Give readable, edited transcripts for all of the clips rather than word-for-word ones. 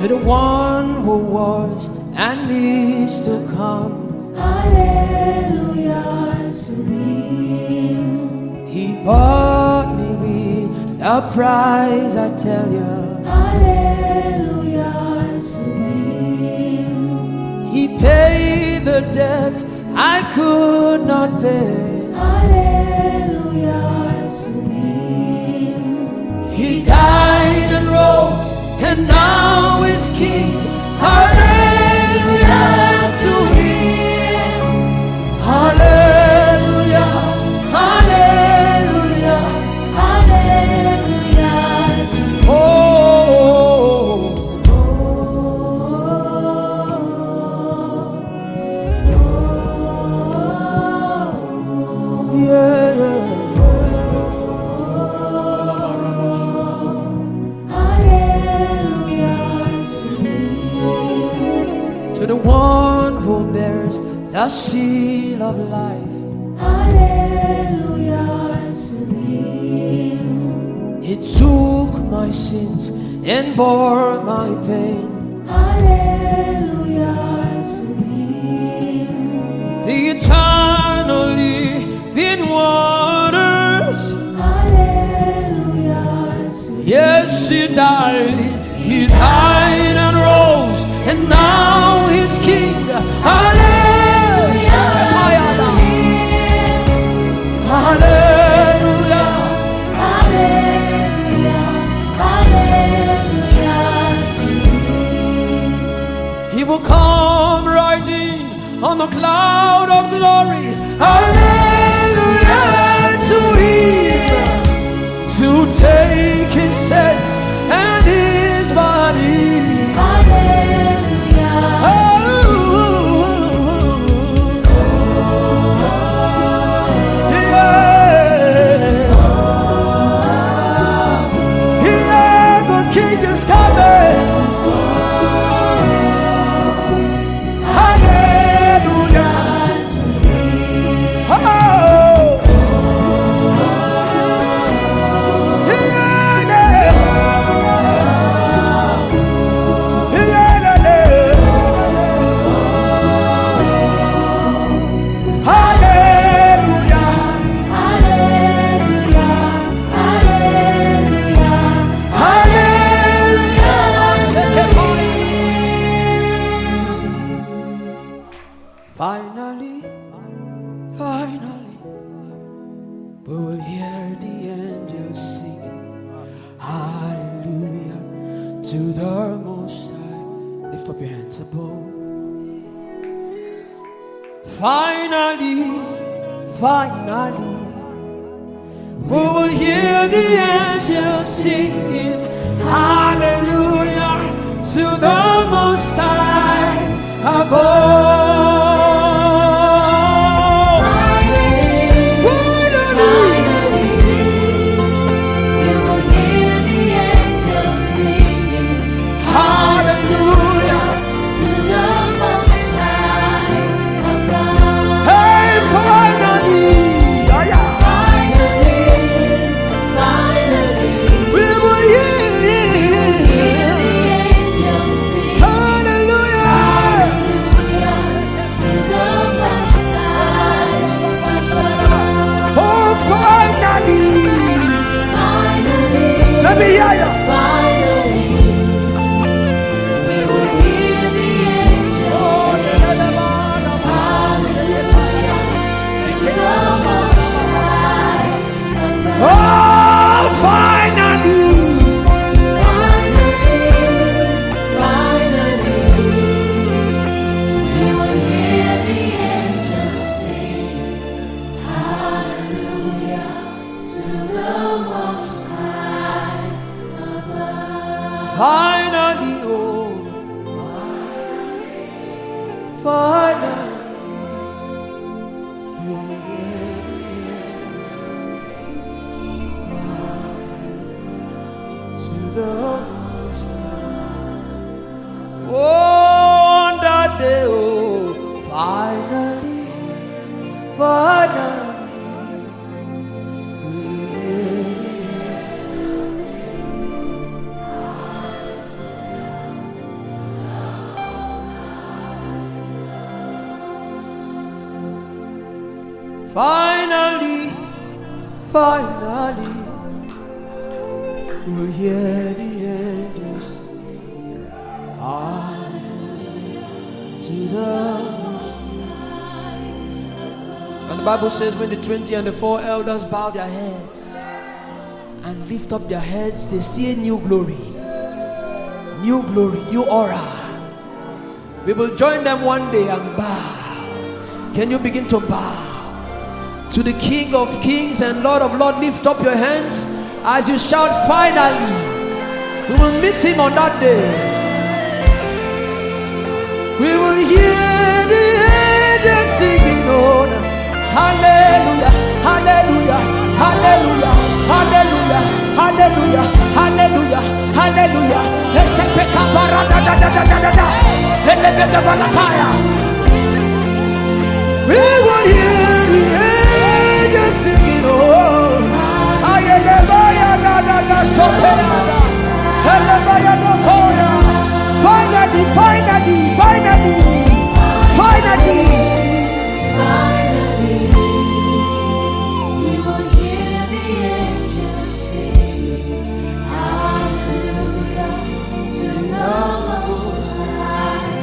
to the one who was and is to come. Hallelujah to Him. He bought me with a price, I tell you. Hallelujah to Him. He paid the debt I could not pay. Hallelujah to Him. He died and rose and now is King. Hallelujah to Him. Hallelujah, hallelujah, Hallelujah to Him. oh, yeah, yeah. Hallelujah to Him. To the one who bears the seal of life. Hallelujah to Him. He took my sins and bore my pain. Hallelujah to Him. The eternal living waters. Hallelujah to Him. Yes, He died and rose, and now He's King. Hallelujah, hallelujah, Hallelujah, hallelujah to Him. He will come riding on the cloud of glory. Hallelujah to Him, to take His sins and His body. Hallelujah. Oh, yeah. Yeah, the King is coming. Hallelujah. Oh, finally, finally, we will hear the angels singing hallelujah to the Most High. Lift up your hands above. Finally, finally, we will hear the angels singing hallelujah to the Most High above. Let me hear you. Finally, we will hear the angels sing hallelujah to the Most High above. Oh, finally. Finally, we will hear the angels sing hallelujah to the Most High above. Finally, oh, finally, to the Most High. Oh, on that day, oh, finally, finally. Finally, finally, we'll hear the angels sing. Hallelujah to the Most High. And the Bible says when the 20 and the 4 elders bow their heads and lift up their heads, they see a new glory, new aura. We will join them one day and bow. Can you begin to bow to the King of Kings and Lord of Lords? Lift up your hands as you shout, finally. We will meet him on that day. We will hear the angels singing on. Hallelujah, hallelujah, hallelujah, hallelujah, hallelujah, hallelujah, hallelujah. We will hear the angels singing on. Finally, finally, finally, finally, Finally, we will hear the angels sing. Hallelujah to the Most High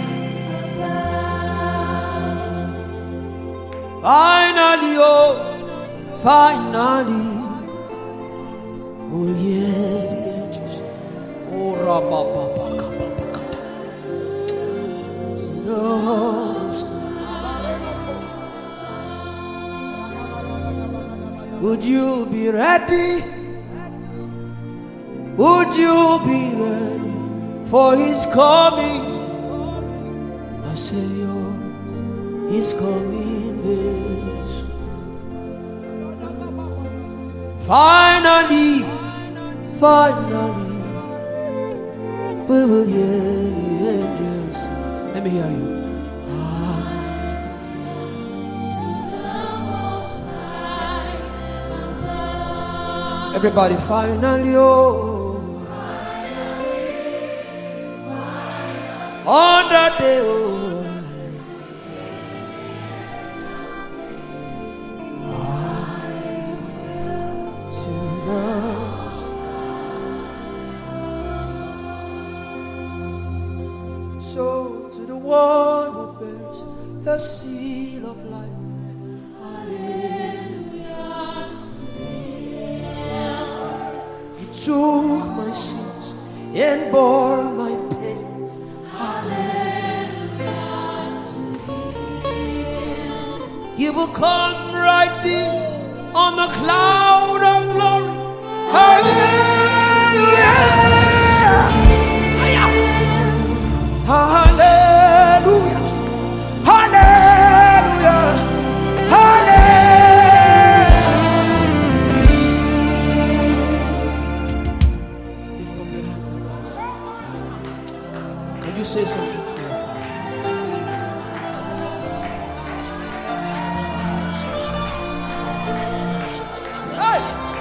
above. finally, oh, finally, we'll hear the angels. Oh, Rabababakababakata. Would you be ready? Would you be ready for his coming? I say yours, he's coming very soon. Finally, finally, we will hear the angels. Let me hear you. Everybody, finally, oh, on that day, oh, to the so to the one who bears the seal of life. Took my sins and bore my pain. Hallelujah to him. He will come riding on the cloud of glory. Hallelujah. Hallelujah. Hallelujah. Hallelujah. Say something to you. Hey!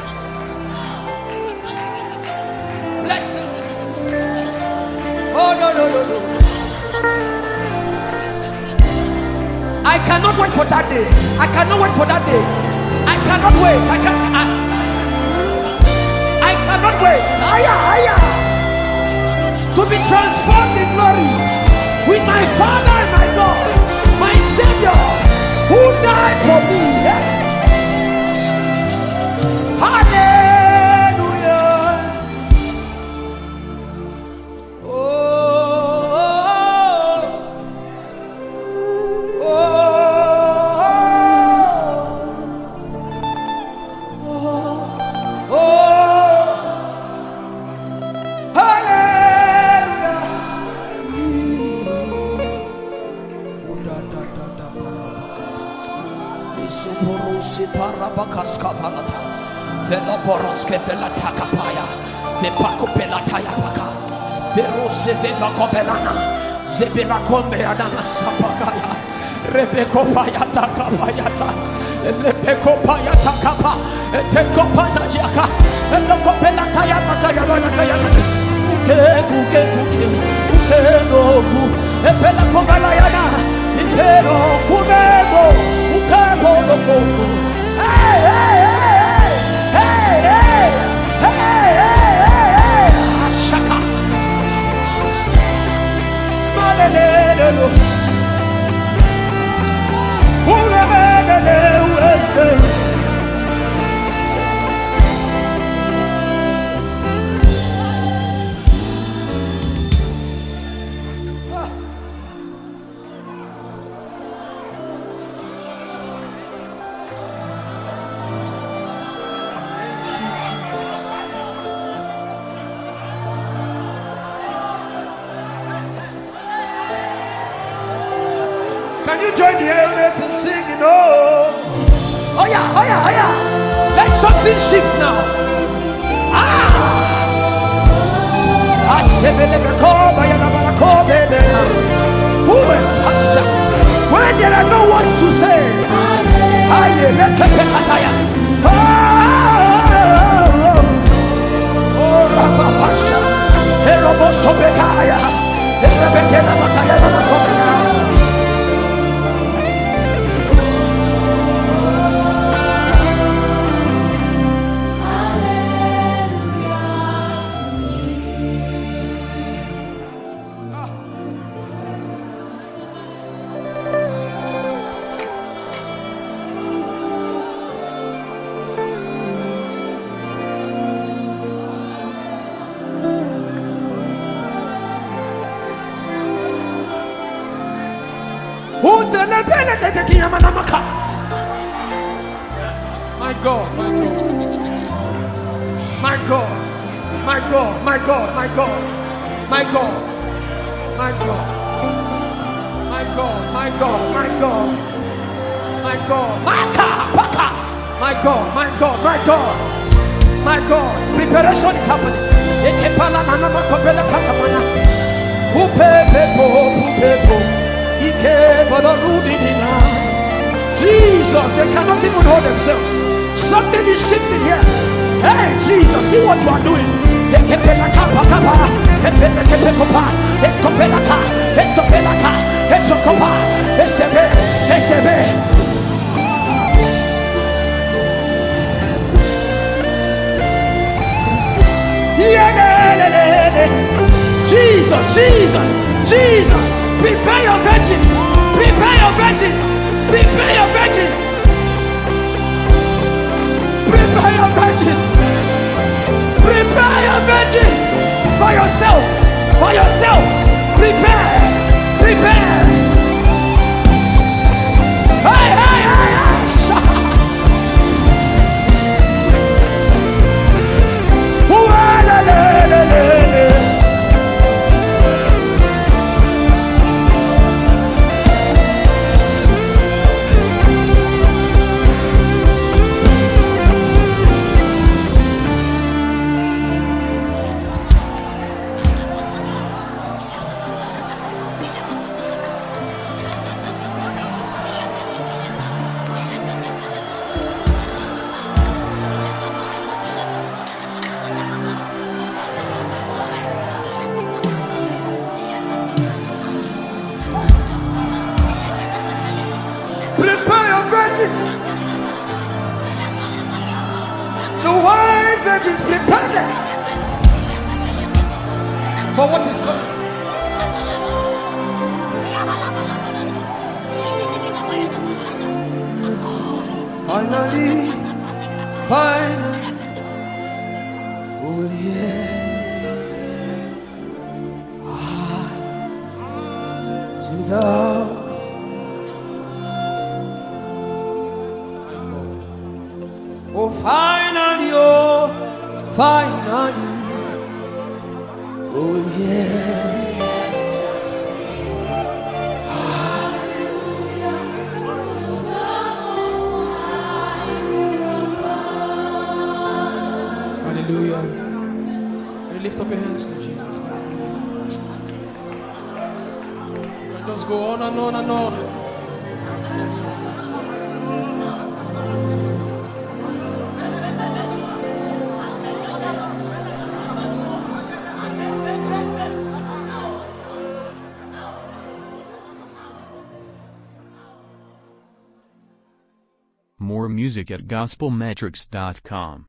Blessings. Oh, no. I cannot wait for that day. I cannot wait for that day. I cannot wait. I cannot wait. To be transformed in glory with my Father and my God, my Savior, who died for me. Hallelujah. Oh, oh, oh, oh, Parabakaskavalata, Veloporoske Velatakapaya, Vepakopelataia Paka, Verose Vevakopelana, Zebirakombeadana Sapakaya, Rebekopayata Kapayata, Lepekopayata Kapa, Tekopata Yaka, and Lokopelakaya Makaya Makaya, Ukeno, Epelakobalayana, Ikero, Kumebo, Ukabo, join the elders in singing? Oh yeah, oh yeah, oh yeah. Let something shift now. When there are no words to say, my God, my God, my God, my God, my God, my God, my God, my God, my God, my God, my God, my God, my God, my God, my God, my God, preparation is happening. Jesus, they cannot even hold themselves. Something is shifting here. Hey, Jesus, see what you are doing. Jesus, Jesus, Jesus, prepare your virgins, prepare your virgins, prepare your virgins, prepare your virgins, prepare your virgins by yourself, by yourself, prepare, prepare. Hey, hey, hey, hey. The wise virgins prepare them for what is coming. Finally, finally, oh yeah, to the oh, finally, oh yeah. Hallelujah. You lift up your hands to Jesus. You can just go on and on and on. More music at gospelmetrics.com.